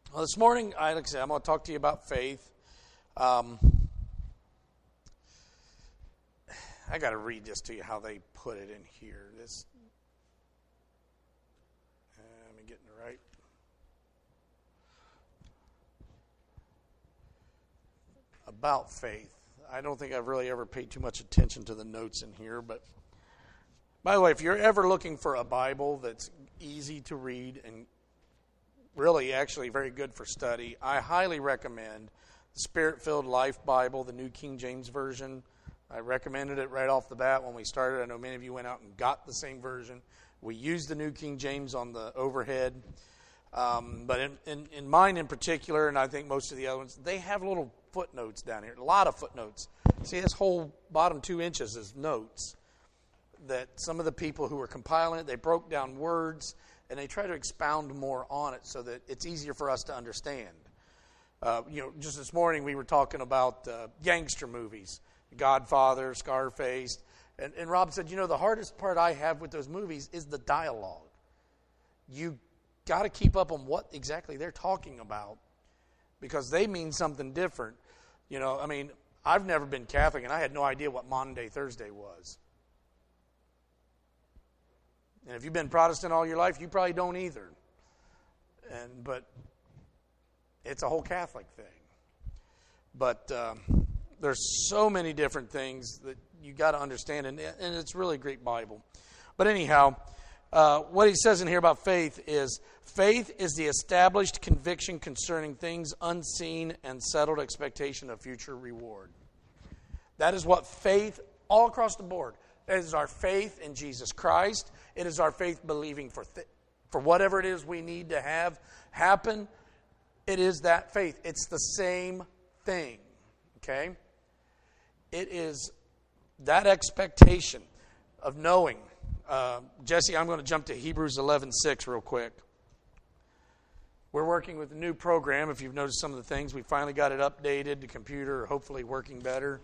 Well, this morning, like I said, I'm going to talk to you about faith. I got to read this to you how they put it in here. This, let me get it right. About faith. I don't think I've really ever paid too much attention to the notes in here, but by the way, if you're ever looking for a Bible that's easy to read and really actually very good for study, I highly recommend the Spirit-Filled Life Bible, the New King James Version. I recommended it right off the bat when we started. I know many of you went out and got the same version. We used the New King James on the overhead. But in mine in particular, and I think most of the other ones, they have little footnotes down here, a lot of footnotes. See, this whole bottom 2 inches is notes that some of the people who were compiling it, they broke down words, and they try to expound more on it so that it's easier for us to understand. Just this morning we were talking about gangster movies, Godfather, Scarface, and Rob said, the hardest part I have with those movies is the dialogue. You got to keep up on what exactly they're talking about because they mean something different. I've never been Catholic, and I had no idea what Maundy Thursday was. And if you've been Protestant all your life, you probably don't either. But it's a whole Catholic thing. But there's so many different things that you got to understand, and it's really a great Bible. But anyhow, what he says in here about faith is the established conviction concerning things unseen and settled expectation of future reward. That is what faith, all across the board, it is our faith in Jesus Christ. It is our faith believing for whatever it is we need to have happen. It is that faith. It's the same thing. Okay? It is that expectation of knowing. Jesse, I'm going to jump to Hebrews 11:6 real quick. We're working with a new program. If you've noticed some of the things, we finally got it updated. The computer hopefully working better.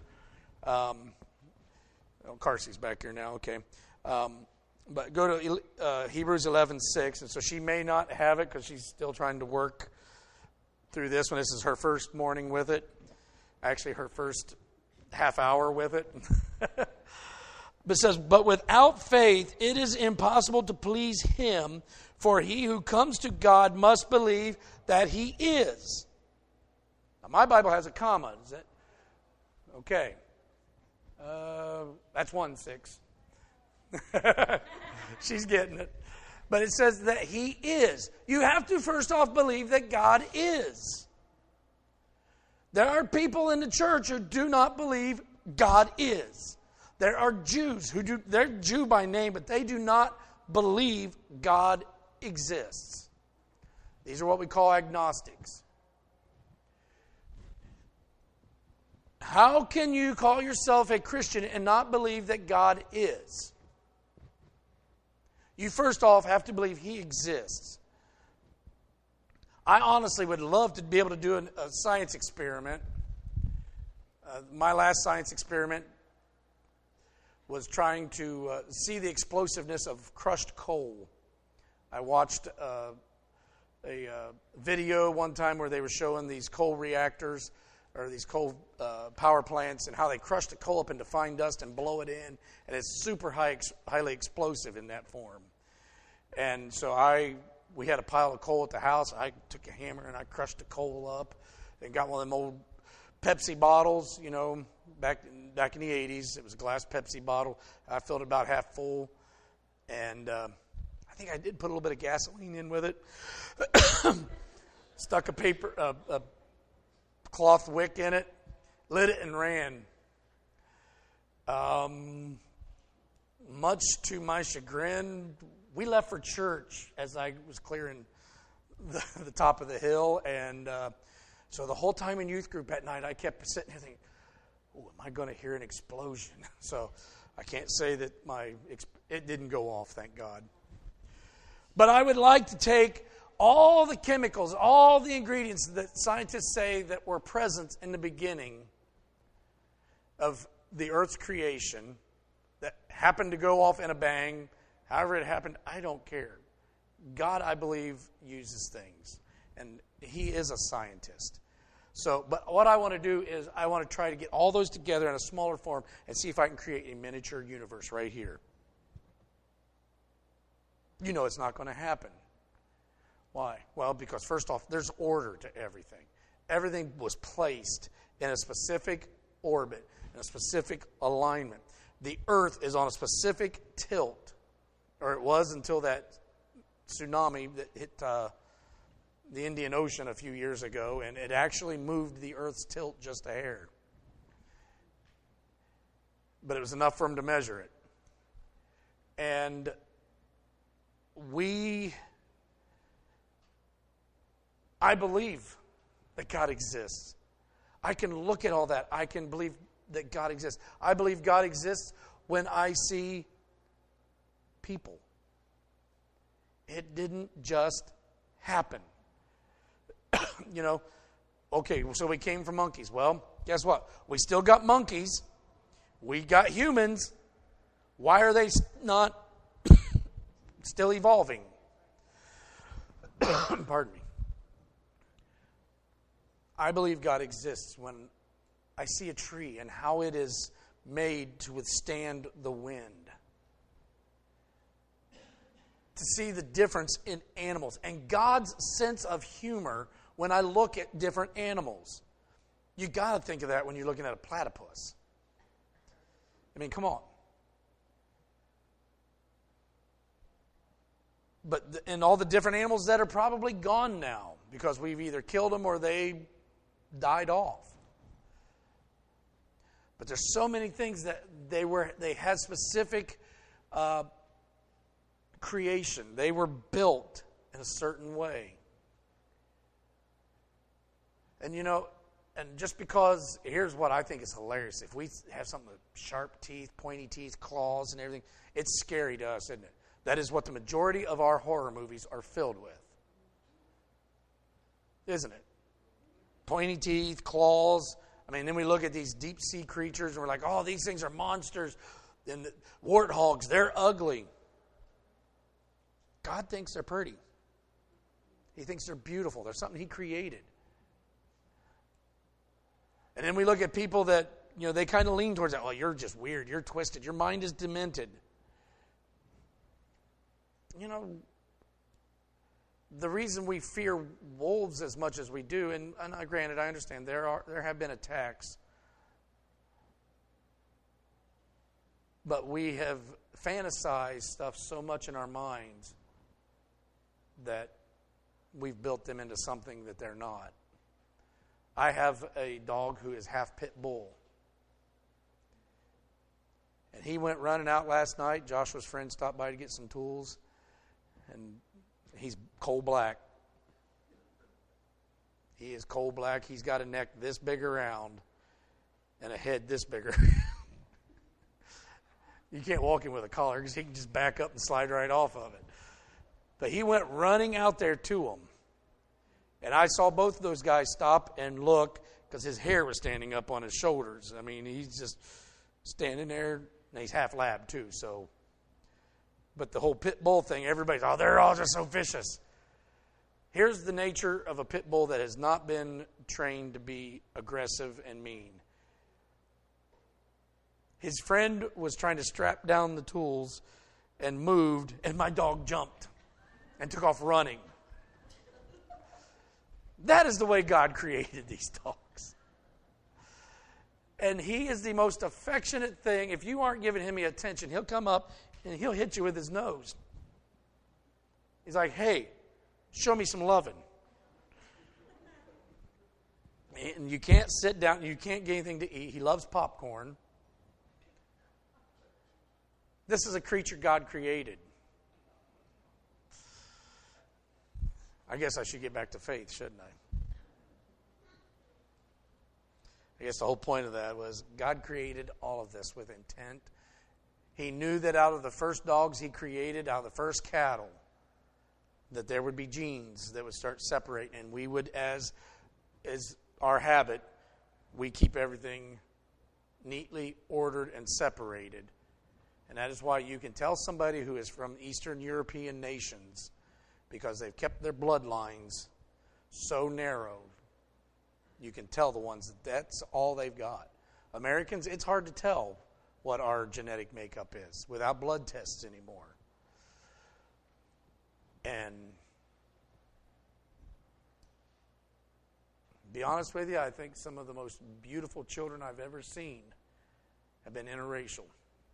Carsey's back here now. Okay. But go to Hebrews 11:6. And so she may not have it because she's still trying to work through this one. This is her first morning with it. Actually, her first half hour with it. But it says, but without faith, it is impossible to please him, for he who comes to God must believe that he is. Now, my Bible has a comma. Is it? Okay. That's 1:6. She's getting it. But it says that he is. You have to first off believe that God is. There are people in the church who do not believe God is. There are Jews who do, they're Jew by name, but they do not believe God exists. These are what we call agnostics. How can you call yourself a Christian and not believe that God is? You first off have to believe he exists. I honestly would love to be able to do a science experiment. My last science experiment was trying to see the explosiveness of crushed coal. I watched a video one time where they were showing these coal reactors or these coal power plants and how they crush the coal up into fine dust and blow it in, and it's super highly explosive in that form. And so we had a pile of coal at the house. I took a hammer and I crushed the coal up and got one of them old Pepsi bottles, back in the 80s. It was a glass Pepsi bottle. I filled it about half full. And I think I did put a little bit of gasoline in with it. Stuck a cloth wick in it, lit it, and ran. Much to my chagrin, we left for church as I was clearing the top of the hill. And so the whole time in youth group at night, I kept sitting there thinking, am I going to hear an explosion? So I can't say that it didn't go off, thank God. But I would like to take all the chemicals, all the ingredients that scientists say that were present in the beginning of the earth's creation that happened to go off in a bang, however it happened, I don't care. God, I believe, uses things. And he is a scientist. So, but what I want to do is I want to try to get all those together in a smaller form and see if I can create a miniature universe right here. You know it's not going to happen. Why? Well, because first off, there's order to everything. Everything was placed in a specific orbit, in a specific alignment. The Earth is on a specific tilt, or it was until that tsunami that hit the Indian Ocean a few years ago, and it actually moved the Earth's tilt just a hair. But it was enough for them to measure it. And I believe that God exists. I can look at all that. I can believe that God exists. I believe God exists when I see people. It didn't just happen. Okay, so we came from monkeys. Well, guess what? We still got monkeys. We got humans. Why are they not still evolving? Pardon me. I believe God exists when I see a tree and how it is made to withstand the wind. To see the difference in animals and God's sense of humor when I look at different animals. You got to think of that when you're looking at a platypus. I mean, come on. And all the different animals that are probably gone now because we've either killed them or they died off. But there's so many things that they had specific creation. They were built in a certain way. And and just because, here's what I think is hilarious. If we have something with sharp teeth, pointy teeth, claws and everything, it's scary to us, isn't it? That is what the majority of our horror movies are filled with. Isn't it? Pointy teeth, claws. I mean, then we look at these deep sea creatures and we're like, oh, these things are monsters. And the warthogs, they're ugly. God thinks they're pretty. He thinks they're beautiful. They're something He created. And then we look at people that, they kind of lean towards that. Well, you're just weird. You're twisted. Your mind is demented. The reason we fear wolves as much as we do, and granted, I understand there have been attacks, but we have fantasized stuff so much in our minds that we've built them into something that they're not. I have a dog who is half pit bull. And he went running out last night. Joshua's friend stopped by to get some tools. And he's coal black. He is coal black. He's got a neck this big around and a head this big around. You can't walk him with a collar because he can just back up and slide right off of it. But he went running out there to him. And I saw both of those guys stop and look because his hair was standing up on his shoulders. I mean, he's just standing there. And he's half lab too, so. But the whole pit bull thing, everybody's, they're all just so vicious. Here's the nature of a pit bull that has not been trained to be aggressive and mean. His friend was trying to strap down the tools and moved, and my dog jumped and took off running. That is the way God created these dogs. And he is the most affectionate thing. If you aren't giving him any attention, he'll come up and he'll hit you with his nose. He's like, hey, show me some loving. And you can't sit down. You can't get anything to eat. He loves popcorn. This is a creature God created. I guess I should get back to faith, shouldn't I? I guess the whole point of that was God created all of this with intent. He knew that out of the first dogs He created, out of the first cattle, that there would be genes that would start separating. And we would, as our habit, we keep everything neatly ordered and separated. And that is why you can tell somebody who is from Eastern European nations, because they've kept their bloodlines so narrow, you can tell the ones that's all they've got. Americans, it's hard to tell what our genetic makeup is without blood tests anymore. And to be honest with you, I think some of the most beautiful children I've ever seen have been interracial.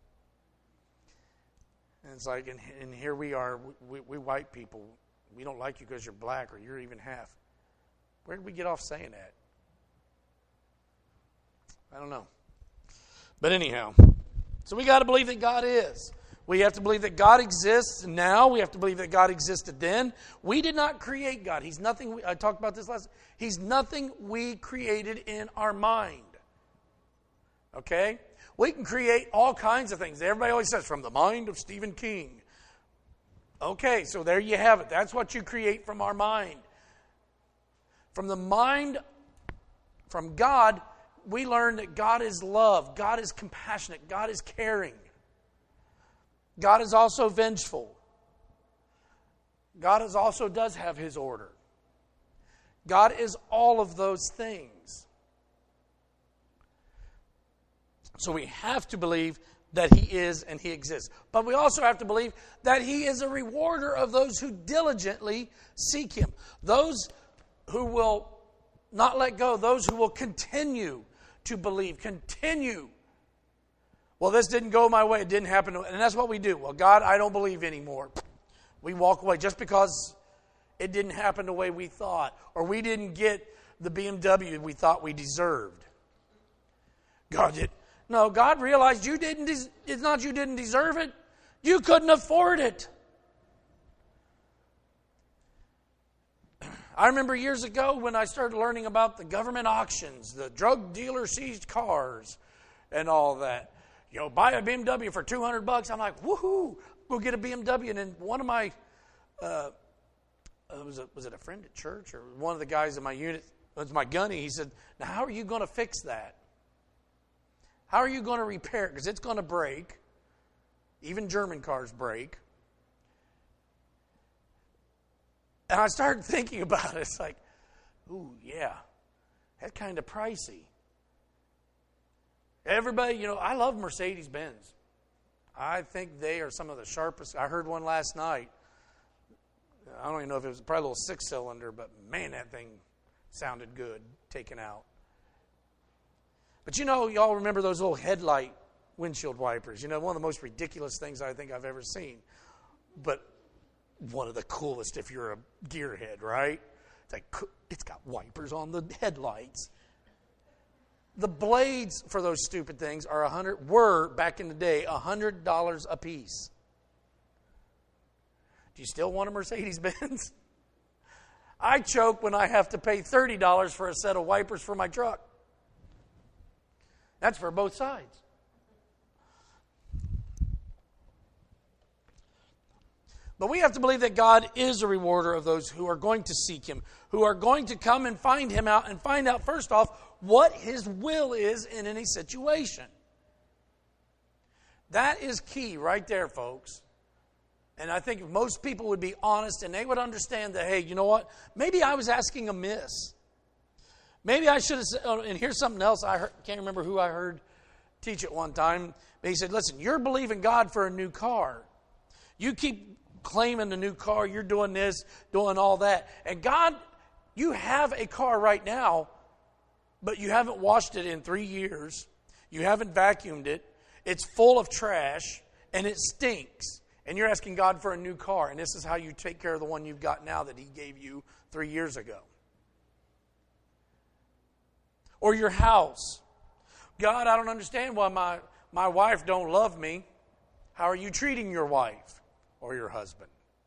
And it's like, and here we are, we white people, we don't like you because you're black or you're even half. Where did we get off saying that? I don't know. But anyhow, so we got to believe that God is. We have to believe that God exists now. We have to believe that God existed then. We did not create God. He's nothing, I talked about this last, He's nothing we created in our mind. Okay? We can create all kinds of things. Everybody always says, from the mind of Stephen King. Okay, so there you have it. That's what you create from our mind. From the mind, from God, we learn that God is love. God is compassionate. God is caring. God is also vengeful. God also does have His order. God is all of those things. So we have to believe that He is and He exists. But we also have to believe that He is a rewarder of those who diligently seek Him. Those who will not let go. Those who will continue to believe. Continue. Well, this didn't go my way. It didn't happen. And that's what we do. Well, God, I don't believe anymore. We walk away just because it didn't happen the way we thought. Or we didn't get the BMW we thought we deserved. God did. No, God realized you didn't. It's not you didn't deserve it. You couldn't afford it. I remember years ago when I started learning about the government auctions, the drug dealer seized cars, and all that. You know, buy a BMW for $200. I'm like, woohoo! We'll get a BMW. And then one of my, was it a friend at church or one of the guys in my unit? It was my gunny. He said, "Now, how are you going to fix that? How are you going to repair it? Because it's going to break. Even German cars break." And I started thinking about it. It's like, ooh, yeah, that's kind of pricey. Everybody, you know, I love Mercedes-Benz. I think they are some of the sharpest. I heard one last night. I don't even know if it was probably a little six-cylinder, but man, that thing sounded good taken out. But you know, y'all remember those little headlight windshield wipers. You know, one of the most ridiculous things I think I've ever seen. But one of the coolest if you're a gearhead, right? It's like, it's got wipers on the headlights. The blades for those stupid things were back in the day $100 a piece. Do you still want a Mercedes-Benz? I choke when I have to pay $30 for a set of wipers for my truck. That's for both sides. But we have to believe that God is a rewarder of those who are going to seek Him, who are going to come and find Him out and find out, first off, what His will is in any situation. That is key right there, folks. And I think if most people would be honest and they would understand that, hey, you know what? Maybe I was asking amiss. Maybe I should have said, and here's something else. Can't remember who I heard teach it one time. But he said, listen, you're believing God for a new car. You keep claiming the new car, you're doing this, doing all that. And God, you have a car right now, but you haven't washed it in 3 years. You haven't vacuumed it. It's full of trash, and it stinks. And you're asking God for a new car, and this is how you take care of the one you've got now that He gave you 3 years ago. Or your house. God, I don't understand why my wife don't love me. How are you treating your wife or your husband?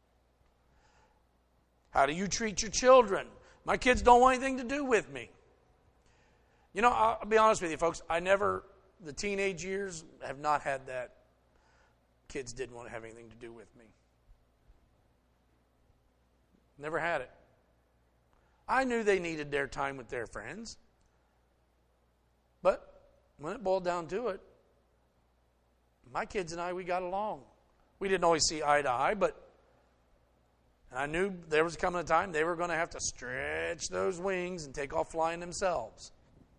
How do you treat your children? My kids don't want anything to do with me. You know, I'll be honest with you, folks. The teenage years have not had that. Kids didn't want to have anything to do with me. Never had it. I knew they needed their time with their friends. But when it boiled down to it, my kids and I, we got along. We didn't always see eye to eye, but And I knew there was coming a time they were going to have to stretch those wings and take off flying themselves.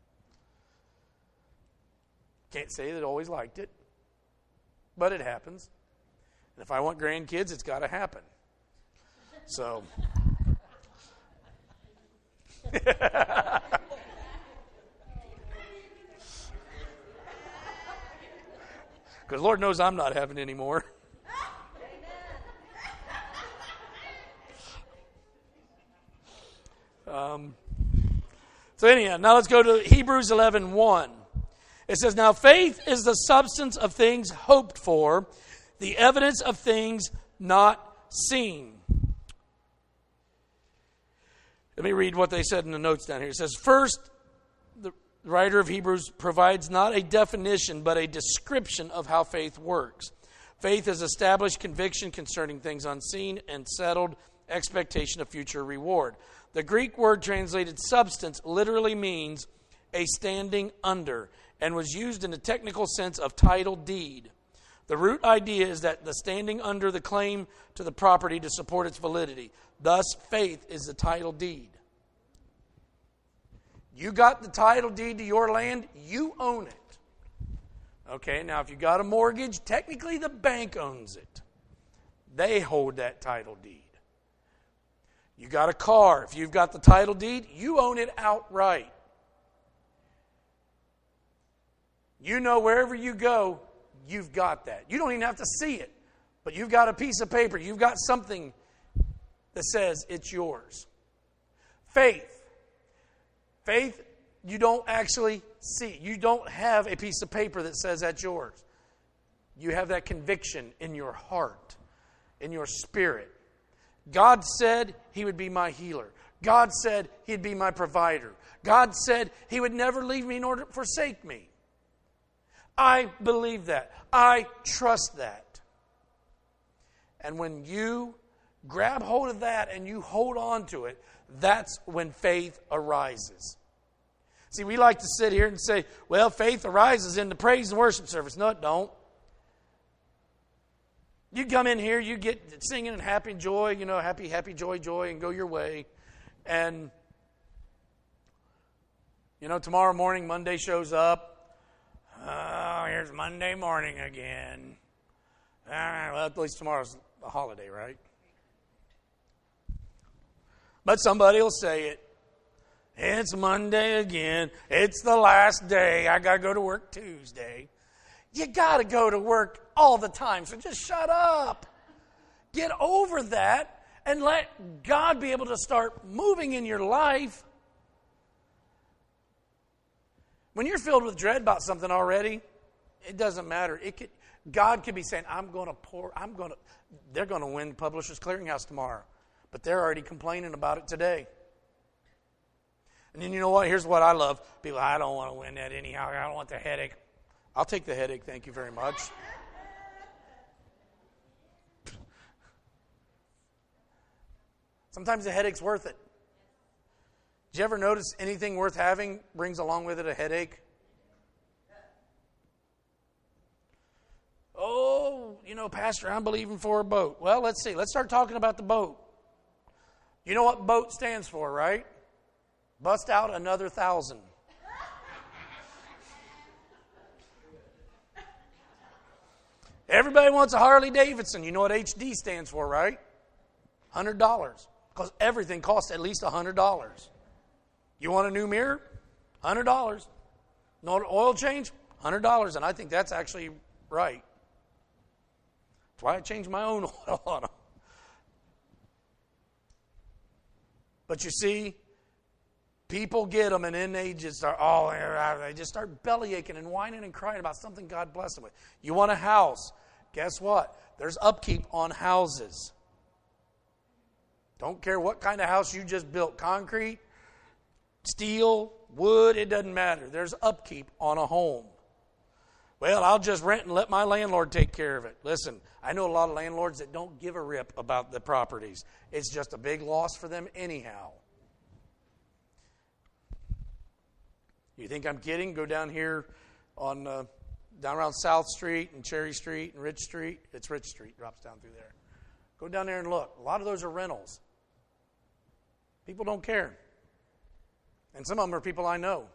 Can't say that I always liked it, but it happens. And if I want grandkids, it's got to happen. So, because Lord knows I'm not having any more. So anyhow, now let's go to Hebrews 11:1. It says, now faith is the substance of things hoped for, the evidence of things not seen. Let me read what they said in the notes down here. It says, first, the writer of Hebrews provides not a definition, but a description of how faith works. Faith is established conviction concerning things unseen and settled expectation of future reward. The Greek word translated substance literally means a standing under and was used in the technical sense of title deed. The root idea is that the standing under the claim to the property to support its validity. Thus, faith is the title deed. You got the title deed to your land, you own it. Okay, now if you got a mortgage, technically the bank owns it. They hold that title deed. You got a car, if you've got the title deed, you own it outright. You know wherever you go, you've got that. You don't even have to see it, but you've got a piece of paper. You've got something that says it's yours. Faith. Faith, you don't actually see. You don't have a piece of paper that says that's yours. You have that conviction in your heart, in your spirit. God said He would be my healer. God said He'd be my provider. God said He would never leave me nor forsake me. I believe that. I trust that. And when you grab hold of that and you hold on to it, that's when faith arises. See, we like to sit here and say, well, faith arises in the praise and worship service. No, it don't. You come in here, you get singing and happy joy, happy, happy, joy, joy, and go your way. And, tomorrow morning, Monday shows up. Oh, here's Monday morning again. Well, at least tomorrow's a holiday, right? But somebody will say it. It's Monday again. It's the last day. I got to go to work Tuesday. You got to go to work all the time, so just shut up. Get over that and let God be able to start moving in your life. When you're filled with dread about something already, it doesn't matter. God could be saying, they're going to win Publishers Clearinghouse tomorrow. But they're already complaining about it today. And then you know what? Here's what I love. People, I don't want to win that anyhow. I don't want the headache. I'll take the headache, thank you very much. Sometimes the headache's worth it. Did you ever notice anything worth having brings along with it a headache? Oh, Pastor, I'm believing for a boat. Well, let's see. Let's start talking about the boat. You know what boat stands for, right? Bust out another 1,000. Everybody wants a Harley Davidson. You know what HD stands for, right? $100. Because everything costs at least $100. You want a new mirror? $100. No oil change? $100. And I think that's actually right. That's why I changed my own oil on them. But you see, people get them and then they just start, they just start belly aching and whining and crying about something God blessed them with. You want a house. Guess what? There's upkeep on houses. Don't care what kind of house you just built. Concrete, steel, wood, it doesn't matter. There's upkeep on a home. Well, I'll just rent and let my landlord take care of it. Listen, I know a lot of landlords that don't give a rip about the properties. It's just a big loss for them anyhow. You think I'm kidding? Go down here on down around South Street and Cherry Street and Rich Street. It's Rich Street, drops down through there. Go down there and look. A lot of those are rentals. People don't care. And some of them are people I know.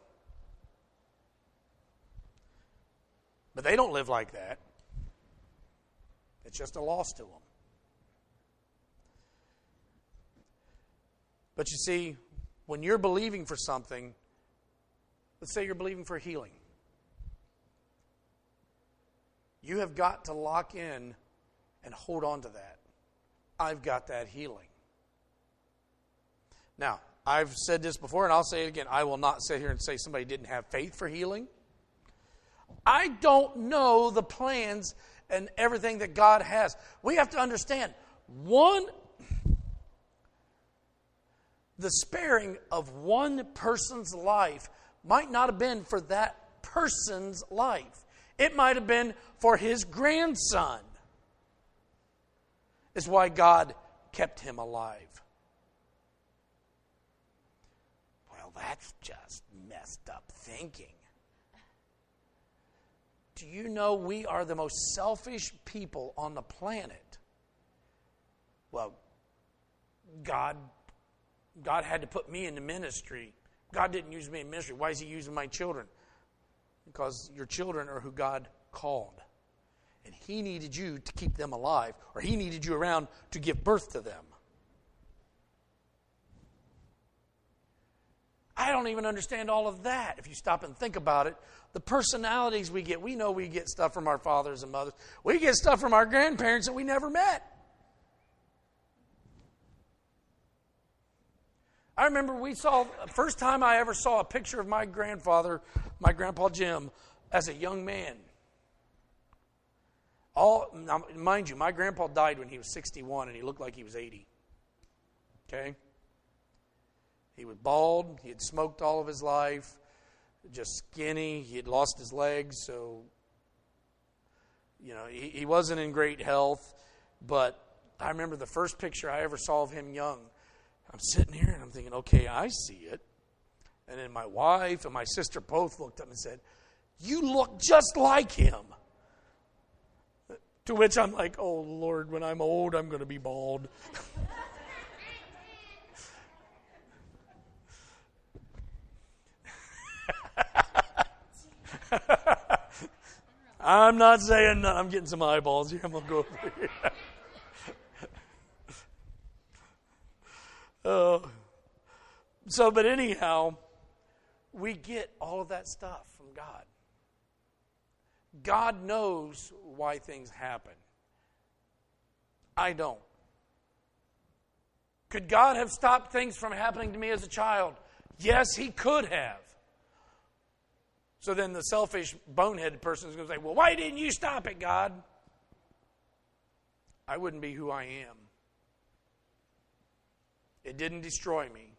But they don't live like that. It's just a loss to them. But you see, when you're believing for something, let's say you're believing for healing. You have got to lock in and hold on to that. I've got that healing. Now, I've said this before, and I'll say it again. I will not sit here and say somebody didn't have faith for healing. I don't know the plans and everything that God has. We have to understand, the sparing of one person's life might not have been for that person's life. It might have been for his grandson. Is why God kept him alive. Well, that's just messed up thinking. Do you know we are the most selfish people on the planet? Well, God had to put me in the ministry. God didn't use me in ministry. Why is he using my children? Because your children are who God called. And he needed you to keep them alive, or he needed you around to give birth to them. I don't even understand all of that if you stop and think about it. The personalities we get, we know we get stuff from our fathers and mothers. We get stuff from our grandparents that we never met. I remember first time I ever saw a picture of my grandfather, my grandpa Jim, as a young man. Now, mind you, my grandpa died when he was 61 and he looked like he was 80. Okay? He was bald. He had smoked all of his life. Just skinny. He had lost his legs, so, he wasn't in great health. But I remember the first picture I ever saw of him young. I'm sitting here and I'm thinking, okay, I see it. And then my wife and my sister both looked up and said, "You look just like him." To which I'm like, oh, Lord, when I'm old, I'm going to be bald. I'm not saying that. I'm getting some eyeballs here. I'm going to go over here. But anyhow, we get all of that stuff from God. God knows why things happen. I don't. Could God have stopped things from happening to me as a child? Yes, he could have. So then the selfish, boneheaded person is going to say, well, why didn't you stop it, God? I wouldn't be who I am. It didn't destroy me.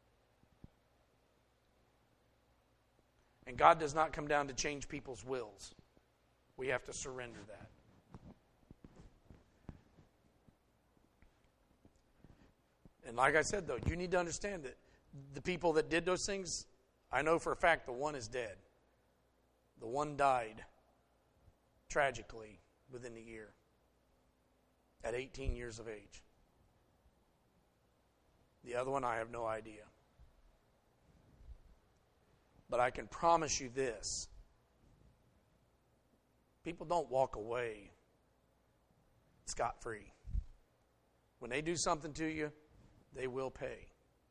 And God does not come down to change people's wills. We have to surrender that. And like I said, though, you need to understand that the people that did those things, I know for a fact the one is dead. The one died tragically within a year at 18 years of age. The other one, I have no idea. But I can promise you this. People don't walk away scot-free. When they do something to you, they will pay.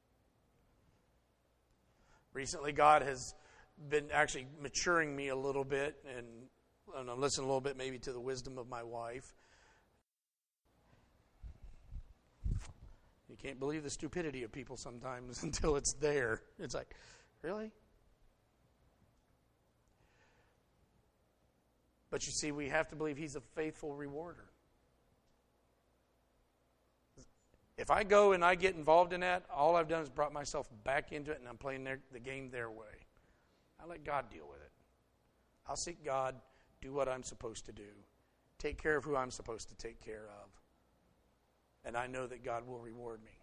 Recently, God has been actually maturing me a little bit, and I'm listening a little bit maybe to the wisdom of my wife. You can't believe the stupidity of people sometimes until it's there. It's like, really? But you see, we have to believe he's a faithful rewarder. If I go and I get involved in that, all I've done is brought myself back into it, and I'm playing the game their way. I let God deal with it. I'll seek God, do what I'm supposed to do, take care of who I'm supposed to take care of, and I know that God will reward me.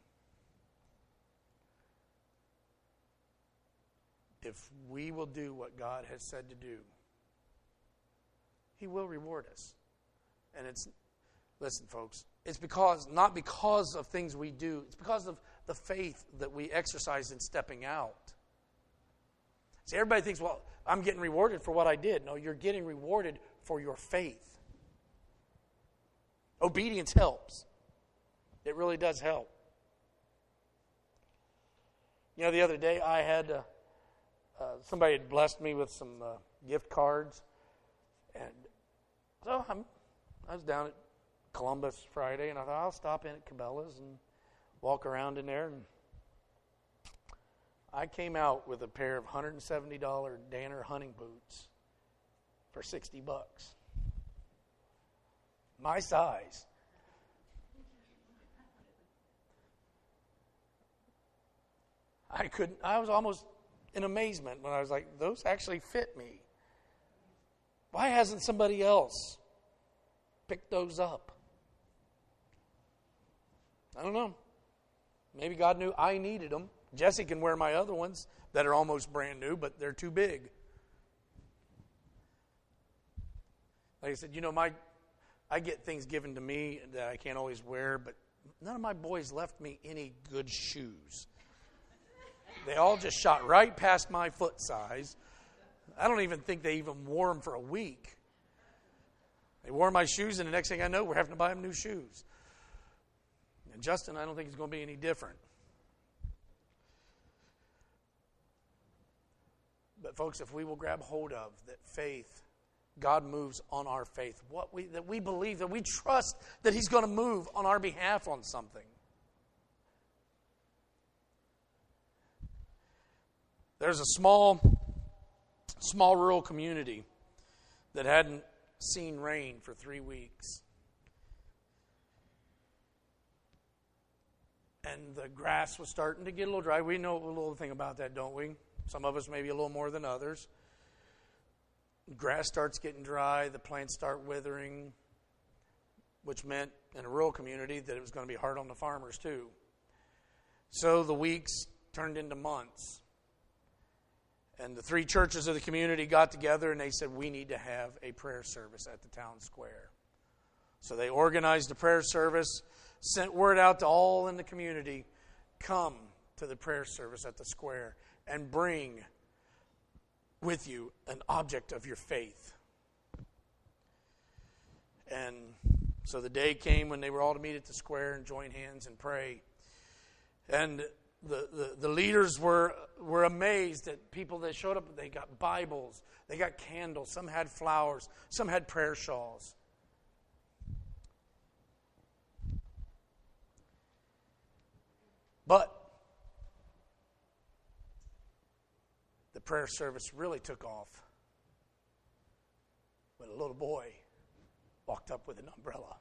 If we will do what God has said to do, he will reward us. And listen, folks, It's not because of things we do. It's because of the faith that we exercise in stepping out. See, everybody thinks, well, I'm getting rewarded for what I did. No, you're getting rewarded for your faith. Obedience helps. It really does help. You know, the other day I had somebody had blessed me with some gift cards, and so I was down at Columbus Friday, and I thought I'll stop in at Cabela's and walk around in there. And I came out with a pair of $170 Danner hunting boots for $60. My size. I was almost in amazement when I was like, those actually fit me. Why hasn't somebody else picked those up? I don't know. Maybe God knew I needed them. Jesse can wear my other ones that are almost brand new, but they're too big. Like I said, you know, I get things given to me that I can't always wear, but none of my boys left me any good shoes. They all just shot right past my foot size. I don't even think they even wore them for a week. They wore my shoes, and the next thing I know, we're having to buy them new shoes. And Justin, I don't think it's going to be any different. But folks, if we will grab hold of that faith, God moves on our faith. That we believe, that we trust that He's going to move on our behalf on something. There's a small rural community that hadn't seen rain for 3 weeks. And the grass was starting to get a little dry. We know a little thing about that, don't we? Some of us maybe a little more than others. Grass starts getting dry, the plants start withering, which meant in a rural community that it was going to be hard on the farmers too. So the weeks turned into months. And the 3 churches of the community got together and they said, we need to have a prayer service at the town square. So they organized a prayer service, sent word out to all in the community, come to the prayer service at the square and bring with you an object of your faith. And so the day came when they were all to meet at the square and join hands and pray. And the leaders were amazed at people that showed up. They got Bibles, they got candles, some had flowers, some had prayer shawls. But the prayer service really took off when a little boy walked up with an umbrella.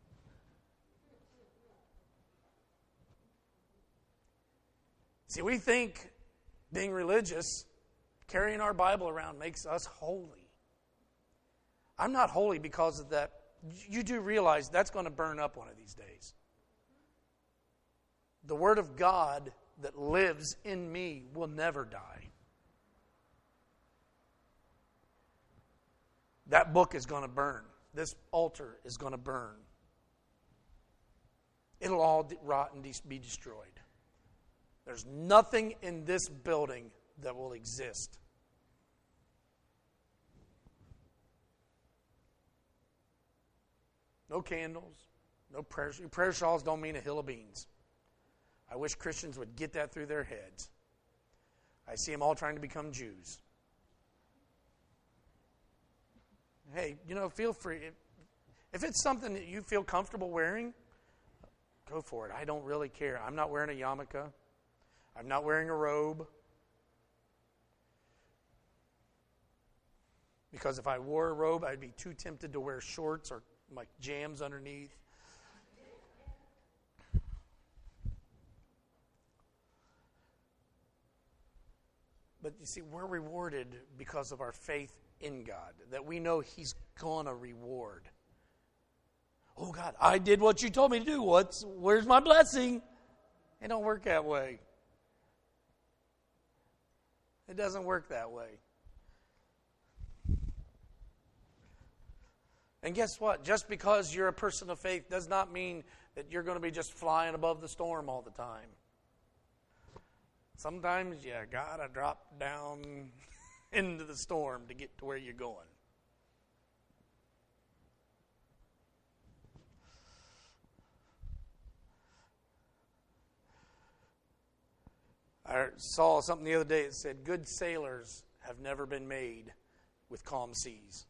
See, we think being religious, carrying our Bible around makes us holy. I'm not holy because of that. You do realize that's going to burn up one of these days. The Word of God that lives in me will never die. That book is going to burn. This altar is going to burn. It'll all rot and be destroyed. There's nothing in this building that will exist. No candles, no prayers. Prayer shawls don't mean a hill of beans. I wish Christians would get that through their heads. I see them all trying to become Jews. Hey, feel free. If it's something that you feel comfortable wearing, go for it. I don't really care. I'm not wearing a yarmulke. I'm not wearing a robe. Because if I wore a robe, I'd be too tempted to wear shorts or like jams underneath. But you see, we're rewarded because of our faith in God, that we know He's going to reward. Oh God, I did what you told me to do. Where's my blessing? It don't work that way. It doesn't work that way. And guess what? Just because you're a person of faith does not mean that you're going to be just flying above the storm all the time. Sometimes you got to drop down into the storm to get to where you're going. I saw something the other day that said, good sailors have never been made with calm seas.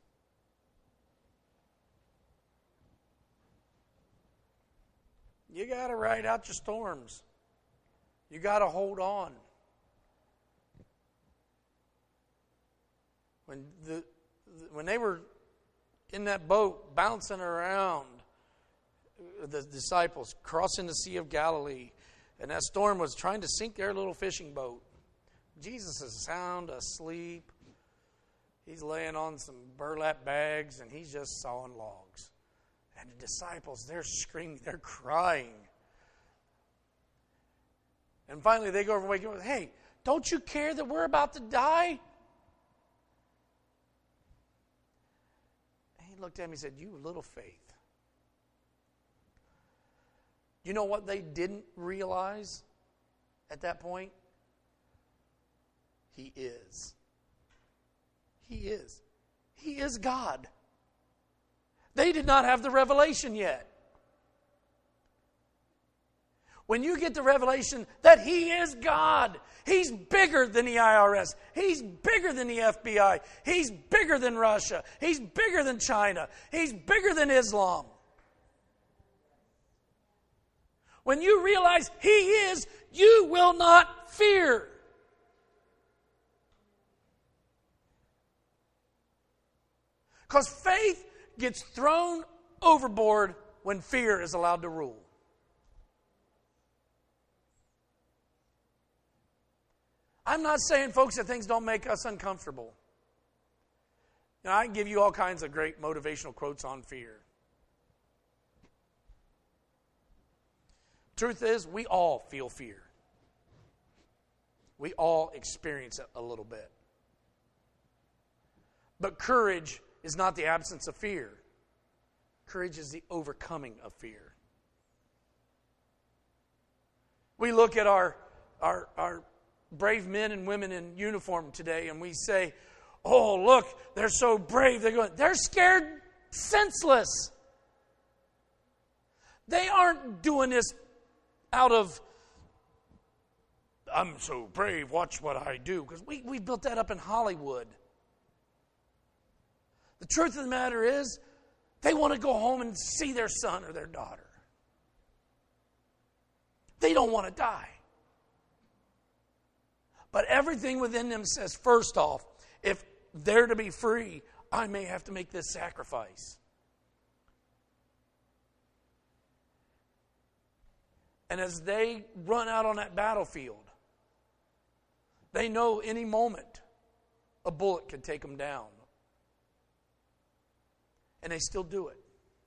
You got to ride out your storms. You got to hold on. When they were in that boat bouncing around, the disciples crossing the Sea of Galilee, and that storm was trying to sink their little fishing boat. Jesus is sound asleep. He's laying on some burlap bags, and he's just sawing logs. And the disciples, they're screaming, they're crying. And finally they go over and wake up, hey, don't you care that we're about to die? And he looked at me and said, you little faith. You know what they didn't realize at that point? He is. He is. He is God. They did not have the revelation yet. When you get the revelation that He is God, He's bigger than the IRS. He's bigger than the FBI. He's bigger than Russia. He's bigger than China. He's bigger than Islam. When you realize He is, you will not fear. Because faith gets thrown overboard when fear is allowed to rule. I'm not saying, folks, that things don't make us uncomfortable. Now, I can give you all kinds of great motivational quotes on fear. Truth is, we all feel fear. We all experience it a little bit. But courage is not the absence of fear. Courage is the overcoming of fear. We look at our brave men and women in uniform today and we say, oh, look, they're so brave. They're scared senseless. They aren't doing this out of, I'm so brave, watch what I do. Because we built that up in Hollywood. The truth of the matter is, they want to go home and see their son or their daughter. They don't want to die. But everything within them says, first off, if they're to be free, I may have to make this sacrifice. And as they run out on that battlefield, they know any moment a bullet could take them down. And they still do it.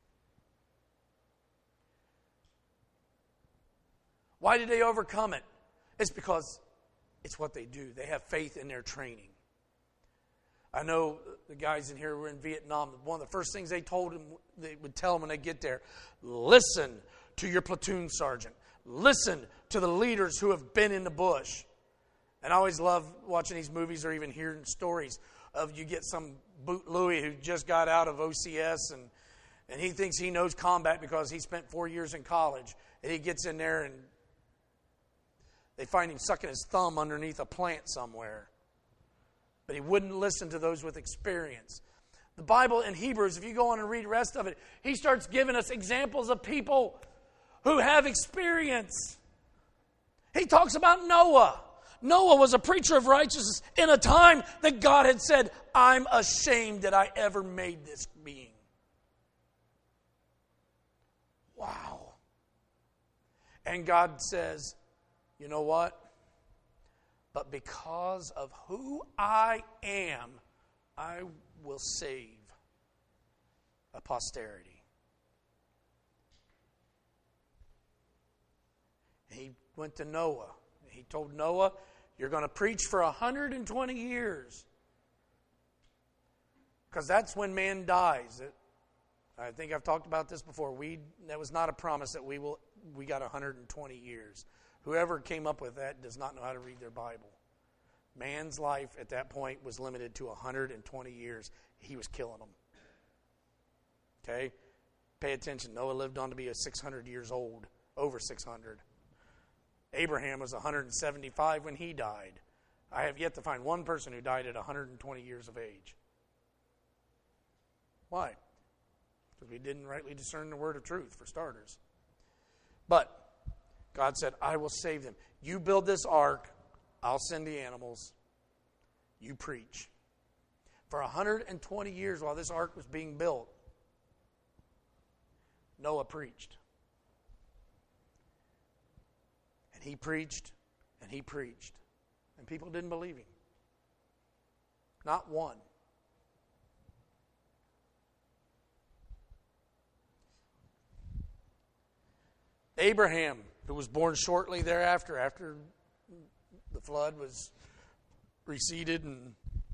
Why did they overcome it? It's because it's what they do. They have faith in their training. I know the guys in here who were in Vietnam. One of the first things they would tell them when they get there, listen to your platoon sergeant. Listen to the leaders who have been in the bush. And I always love watching these movies or even hearing stories of you get some Boot Louie who just got out of OCS and he thinks he knows combat because he spent 4 years in college. And he gets in there and they find him sucking his thumb underneath a plant somewhere. But he wouldn't listen to those with experience. The Bible in Hebrews, if you go on and read the rest of it, he starts giving us examples of people who have experience. He talks about Noah. Noah was a preacher of righteousness in a time that God had said, I'm ashamed that I ever made this being. Wow. And God says, you know what? But because of who I am, I will save a posterity. He went to Noah. He told Noah, you're going to preach for 120 years. Because that's when man dies. I think I've talked about this before. That was not a promise that we got 120 years. Whoever came up with that does not know how to read their Bible. Man's life at that point was limited to 120 years. He was killing them. Okay? Pay attention. Noah lived on to be 600 years old, over 600. Abraham was 175 when he died. I have yet to find one person who died at 120 years of age. Why? Because we didn't rightly discern the word of truth, for starters. But God said, I will save them. You build this ark, I'll send the animals. You preach. For 120 years while this ark was being built, Noah preached. And he preached, and he preached. And people didn't believe him. Not one. Abraham, who was born shortly thereafter, after the flood was receded and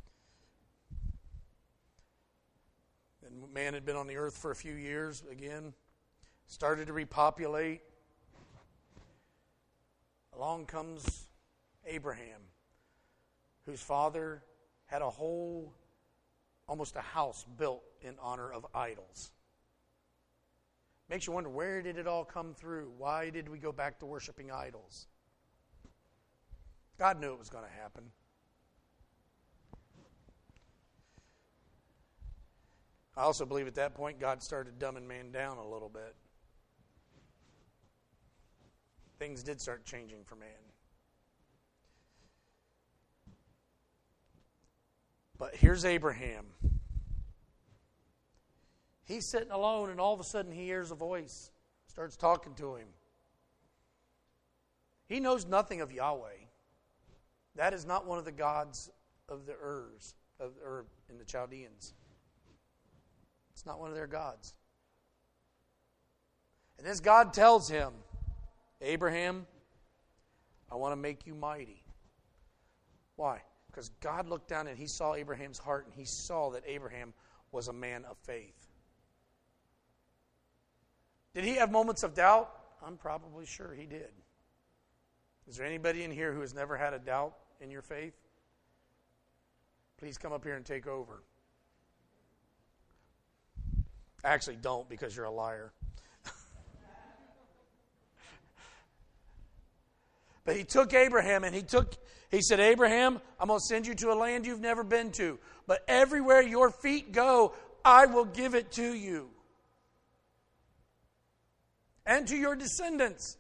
man had been on the earth for a few years again, started to repopulate. Along comes Abraham, whose father had almost a house built in honor of idols. Makes you wonder, where did it all come through? Why did we go back to worshiping idols? God knew it was going to happen. I also believe at that point God started dumbing man down a little bit. Things did start changing for man. But here's Abraham. He's sitting alone, and all of a sudden he hears a voice, starts talking to him. He knows nothing of Yahweh. That is not one of the gods of the Urs, in the Chaldeans. It's not one of their gods. And this God tells him, Abraham, I want to make you mighty. Why? Because God looked down and he saw Abraham's heart, and he saw that Abraham was a man of faith. Did he have moments of doubt? I'm probably sure he did. Is there anybody in here who has never had a doubt in your faith? Please come up here and take over. Actually, don't, because you're a liar. But he took Abraham and he said, Abraham, I'm going to send you to a land you've never been to. But everywhere your feet go, I will give it to you. And to your descendants.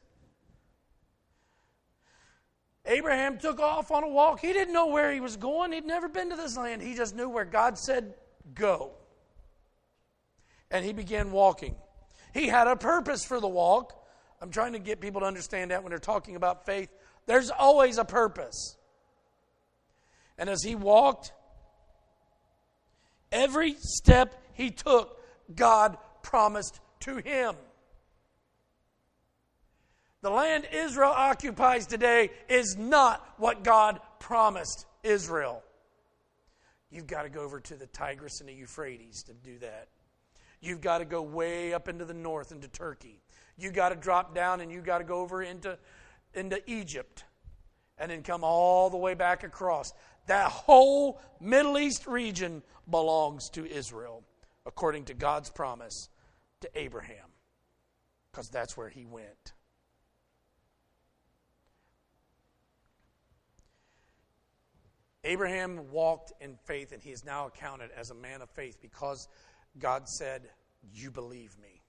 Abraham took off on a walk. He didn't know where he was going. He'd never been to this land. He just knew where God said, go. And he began walking. He had a purpose for the walk. I'm trying to get people to understand that when they're talking about faith. There's always a purpose. And as he walked, every step he took, God promised to him. The land Israel occupies today is not what God promised Israel. You've got to go over to the Tigris and the Euphrates to do that. You've got to go way up into the north, into Turkey. You've got to drop down and you've got to go over into Egypt and then come all the way back across. That whole Middle East region belongs to Israel, according to God's promise to Abraham, because that's where he went. Abraham walked in faith, and he is now accounted as a man of faith because God said, you believe me.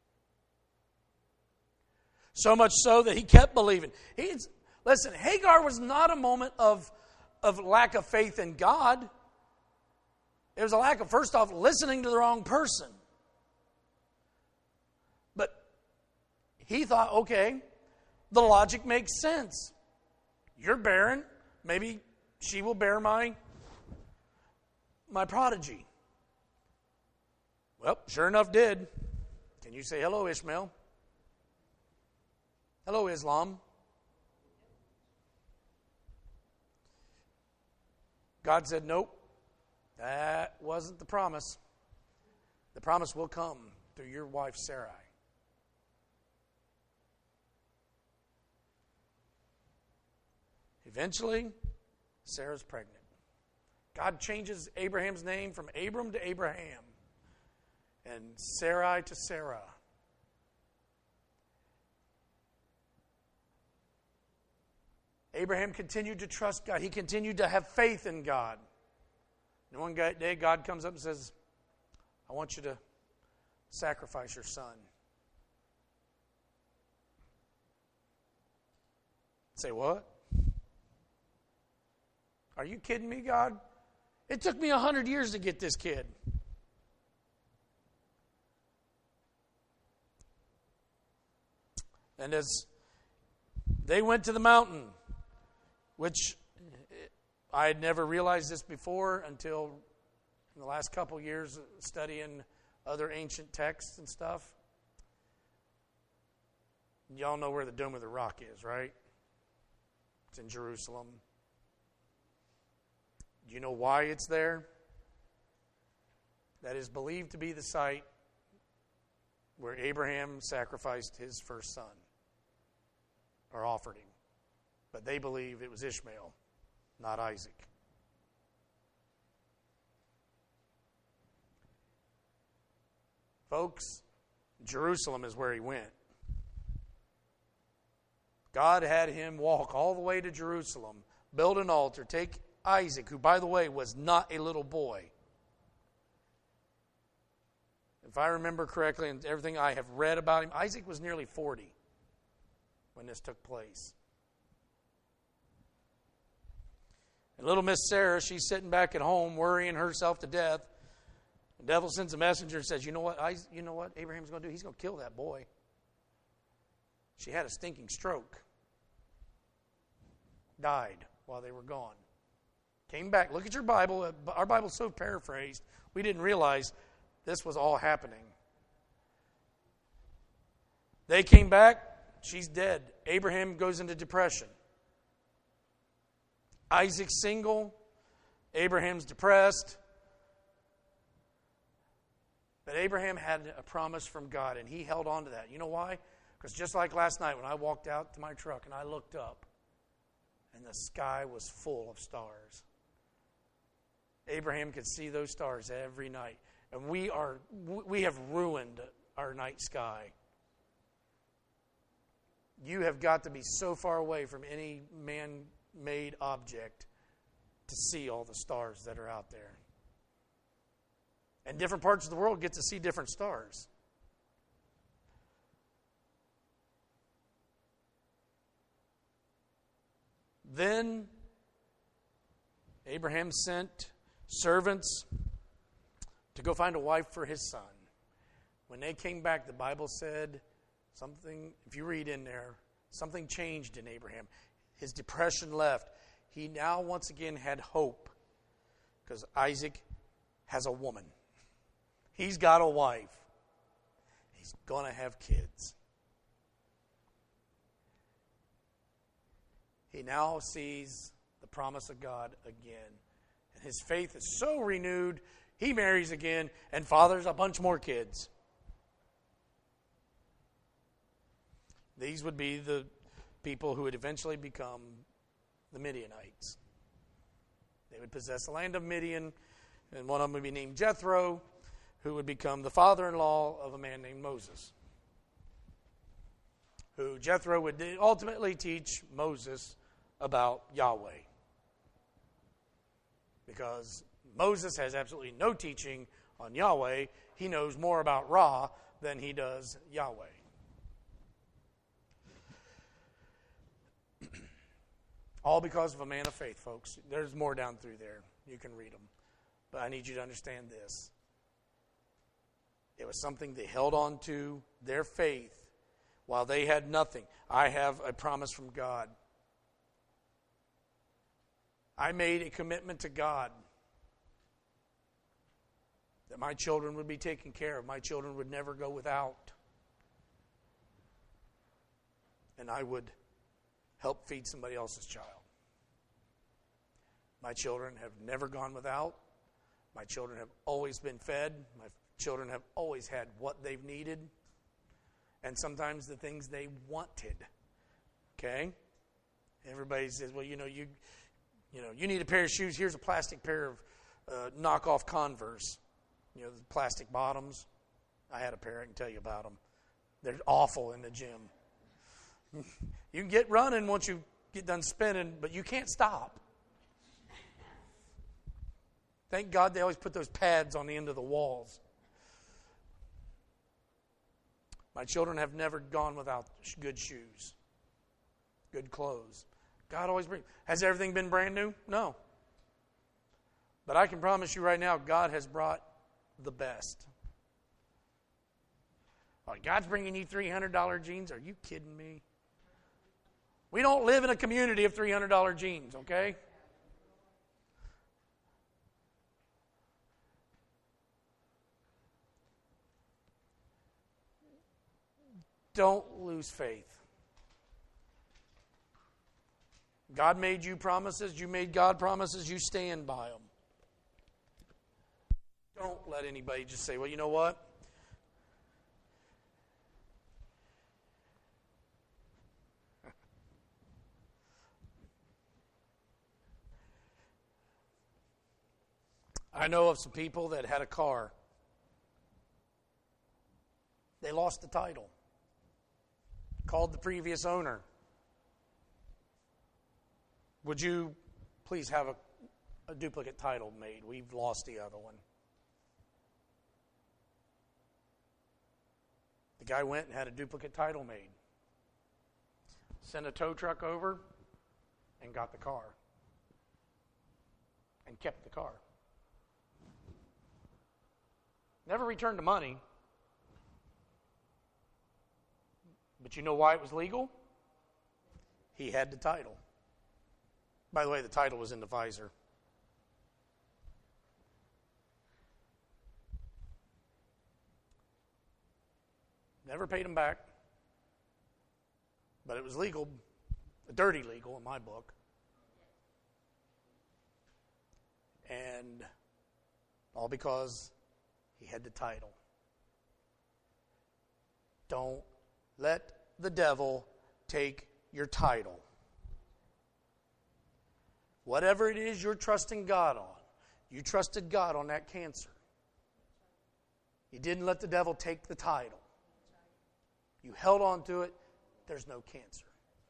So much so that he kept believing. Listen, Hagar was not a moment of lack of faith in God. It was a lack of, first off, listening to the wrong person. But he thought, okay, the logic makes sense. You're barren. Maybe she will bear my prodigy. Well, sure enough did. Can you say hello, Ishmael? Hello, Islam. God said, nope, that wasn't the promise. The promise will come. through your wife Sarai. Eventually, Sarah's pregnant. God changes Abraham's name from Abram to Abraham and Sarai to Sarah. Abraham continued to trust God. He continued to have faith in God. And one day, God comes up and says, I want you to sacrifice your son. Say, what? Are you kidding me, God? It took me 100 years to get this kid. And as they went to the mountain, which I had never realized this before until in the last couple years studying other ancient texts and stuff. Y'all know where the Dome of the Rock is, right? It's in Jerusalem. Do you know why it's there? That is believed to be the site where Abraham sacrificed his first son, or offered him. But they believe it was Ishmael, not Isaac. Folks, Jerusalem is where he went. God had him walk all the way to Jerusalem, build an altar, take Isaac, who, by the way, was not a little boy. If I remember correctly, and everything I have read about him, Isaac was nearly 40 when this took place. And little Miss Sarah, she's sitting back at home worrying herself to death. The devil sends a messenger and says, you know what Abraham's going to do? He's going to kill that boy. She had a stinking stroke. Died while they were gone. Came back. Look at your Bible. Our Bible's so paraphrased, we didn't realize this was all happening. They came back. She's dead. Abraham goes into depression. Isaac's single. Abraham's depressed. But Abraham had a promise from God, and he held on to that. You know why? Because just like last night when I walked out to my truck and I looked up, and the sky was full of stars. Abraham could see those stars every night. And we have ruined our night sky. You have got to be so far away from any man-made object to see all the stars that are out there. And different parts of the world get to see different stars. Then Abraham sent servants to go find a wife for his son. When they came back, the Bible said something, if you read in there, something changed in Abraham. His depression left. He now once again had hope because Isaac has a woman. He's got a wife. He's going to have kids. He now sees the promise of God again. And his faith is so renewed, he marries again and fathers a bunch more kids. These would be the people who would eventually become the Midianites. They would possess the land of Midian, and one of them would be named Jethro, who would become the father-in-law of a man named Moses. Who Jethro would ultimately teach Moses about Yahweh. Because Moses has absolutely no teaching on Yahweh. He knows more about Ra than he does Yahweh. All because of a man of faith, folks. There's more down through there. You can read them. But I need you to understand this. It was something they held on to, their faith, while they had nothing. I have a promise from God. I made a commitment to God that my children would be taken care of. My children would never go without. And I would help feed somebody else's child. My children have never gone without. My children have always been fed. My Children have always had what they've needed and sometimes the things they wanted. Okay? Everybody says, well, you need a pair of shoes. Here's a plastic pair of knockoff Converse. The plastic bottoms. I had a pair. I can tell you about them. They're awful in the gym. You can get running once you get done spinning, but you can't stop. Thank God they always put those pads on the end of the walls. My children have never gone without good shoes, good clothes. God always brings. Has everything been brand new? No. But I can promise you right now, God has brought the best. Oh, God's bringing you $300 jeans? Are you kidding me? We don't live in a community of $300 jeans, okay? Don't lose faith. God made you promises. You made God promises. You stand by them. Don't let anybody just say, well, you know what? I know of some people that had a car. They lost the title. Called the previous owner. Would you please have a duplicate title made? We've lost the other one. The guy went and had a duplicate title made. Sent a tow truck over and got the car. And kept the car. Never returned the money. But you know why it was legal? He had the title. By the way, the title was in the visor. Never paid him back. But it was legal, dirty legal in my book. And all because he had the title. Don't let the devil take your title. Whatever it is you're trusting God on, you trusted God on that cancer. You didn't let the devil take the title. You held on to it. There's no cancer.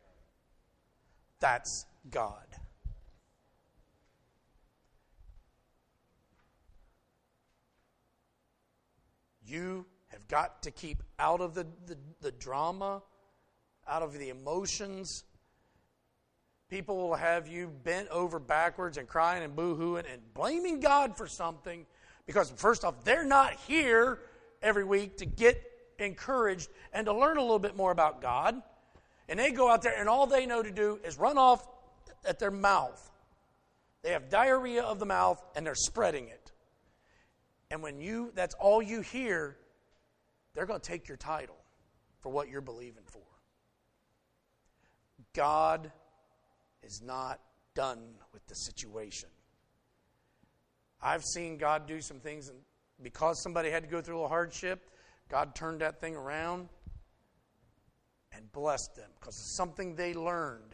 That's God. You have got to keep out of the drama, out of the emotions. People will have you bent over backwards and crying and boo-hooing and blaming God for something because, first off, they're not here every week to get encouraged and to learn a little bit more about God. And they go out there and all they know to do is run off at their mouth. They have diarrhea of the mouth and they're spreading it. And when that's all you hear, they're going to take your title for what you're believing for. God is not done with the situation. I've seen God do some things, and because somebody had to go through a hardship, God turned that thing around and blessed them because of something they learned.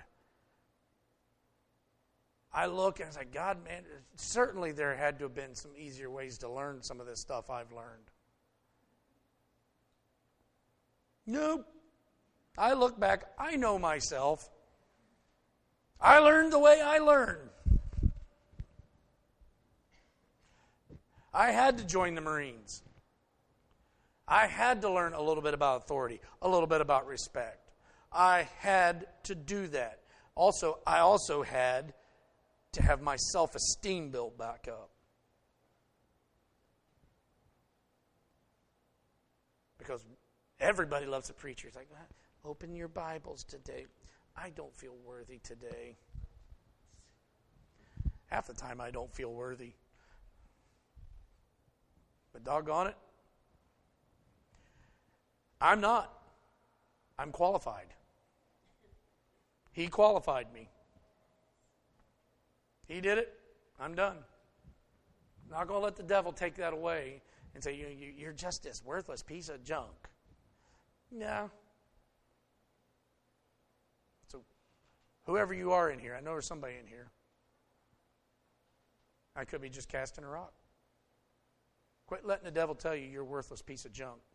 I look and I say, God, man, certainly there had to have been some easier ways to learn some of this stuff I've learned. Nope. I look back, I know myself. I learned the way I learned. I had to join the Marines. I had to learn a little bit about authority, a little bit about respect. I had to do that. I also had to have my self-esteem built back up. Because everybody loves a preacher. It's like, open your Bibles today. I don't feel worthy today. Half the time I don't feel worthy. But doggone it, I'm not. I'm qualified. He qualified me. He did it. I'm done. I'm not going to let the devil take that away and say, you're just this worthless piece of junk. No. So, whoever you are in here, I know there's somebody in here. I could be just casting a rock. Quit letting the devil tell you you're a worthless piece of junk.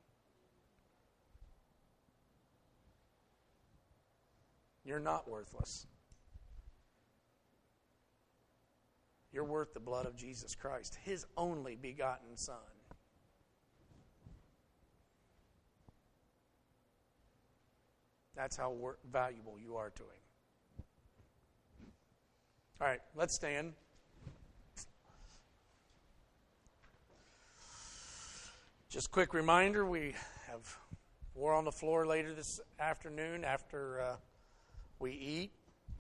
You're not worthless. You're worth the blood of Jesus Christ, His only begotten Son. That's how valuable you are to Him. All right, let's stand. Just a quick reminder, we have War on the Floor later this afternoon after we eat.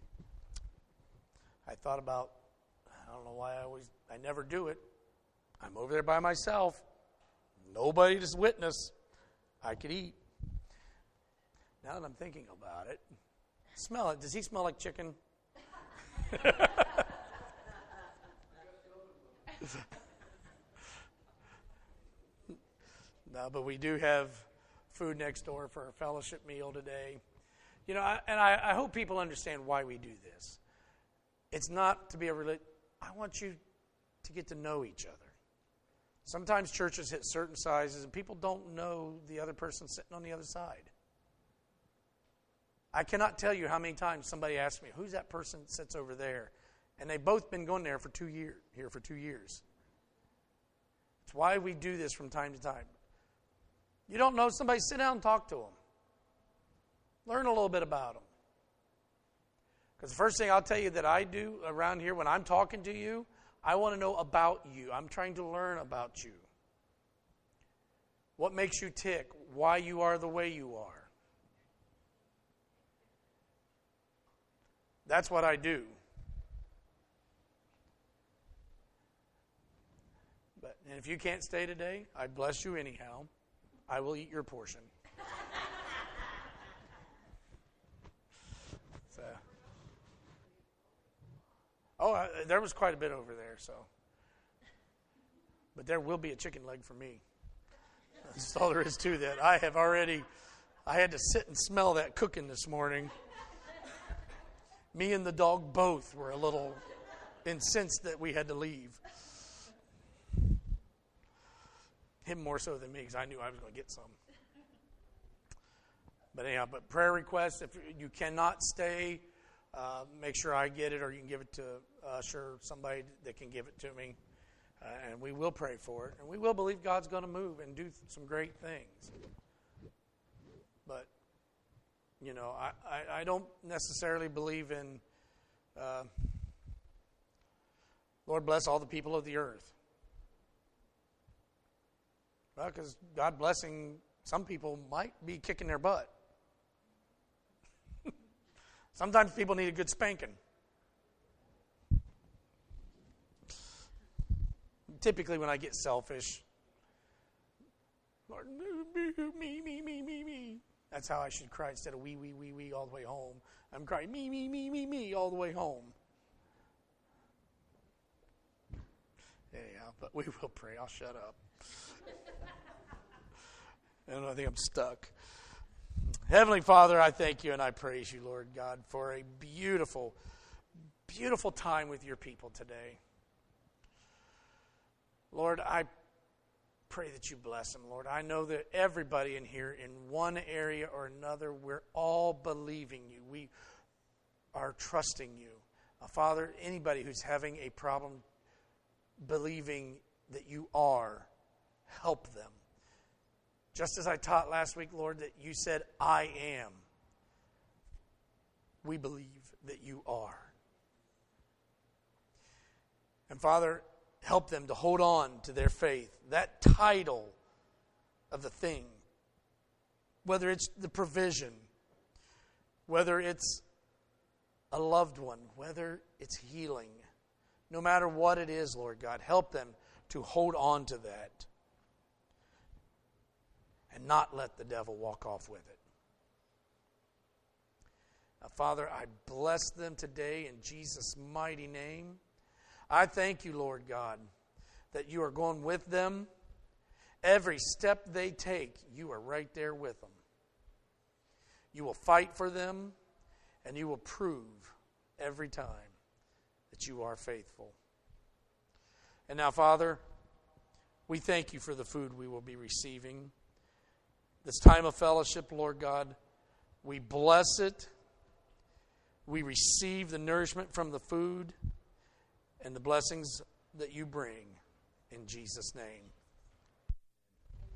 I thought about, I don't know why I never do it. I'm over there by myself. Nobody to witness. I could eat. Now that I'm thinking about it, smell it. Does he smell like chicken? No, but we do have food next door for our fellowship meal today. You know, I hope people understand why we do this. It's not to be a religion. I want you to get to know each other. Sometimes churches hit certain sizes and people don't know the other person sitting on the other side. I cannot tell you how many times somebody asks me, who's that person that sits over there? And they've both been going there for 2 years, here for 2 years. It's why we do this from time to time. You don't know somebody, sit down and talk to them. Learn a little bit about them. Because the first thing I'll tell you that I do around here when I'm talking to you, I want to know about you. I'm trying to learn about you. What makes you tick? Why you are the way you are. That's what I do. And if you can't stay today, I bless you anyhow. I will eat your portion. So, there was quite a bit over there, so. But there will be a chicken leg for me. That's all there is to that. I had to sit and smell that cooking this morning. Me and the dog both were a little incensed that we had to leave. Him more so than me, because I knew I was going to get some. But anyhow, prayer requests, if you cannot stay, make sure I get it, or you can give it to Usher, somebody that can give it to me. And we will pray for it. And we will believe God's going to move and do some great things. But, you know, I don't necessarily believe in, Lord bless all the people of the earth. Well, because God blessing some people might be kicking their butt. Sometimes people need a good spanking. Typically when I get selfish, Lord, me. That's how I should cry instead of we all the way home. I'm crying me all the way home. Anyhow, but we will pray. I'll shut up. I think I'm stuck. Heavenly Father, I thank you and I praise you, Lord God, for a beautiful, beautiful time with your people today. Lord, I pray that you bless them, Lord. I know that everybody in here, in one area or another, we're all believing you. We are trusting you. Father, anybody who's having a problem believing that you are, help them. Just as I taught last week, Lord, that you said, I am. We believe that you are. And Father, help them to hold on to their faith, that title of the thing, whether it's the provision, whether it's a loved one, whether it's healing, no matter what it is, Lord God, help them to hold on to that and not let the devil walk off with it. Now, Father, I bless them today in Jesus' mighty name. I thank you, Lord God, that you are going with them Every step they take, you are right there with them. You will fight for them, and you will prove every time that you are faithful. And now, Father, we thank you for the food we will be receiving. This time of fellowship, Lord God, we bless it. We receive the nourishment from the food and the blessings that you bring. In Jesus' name.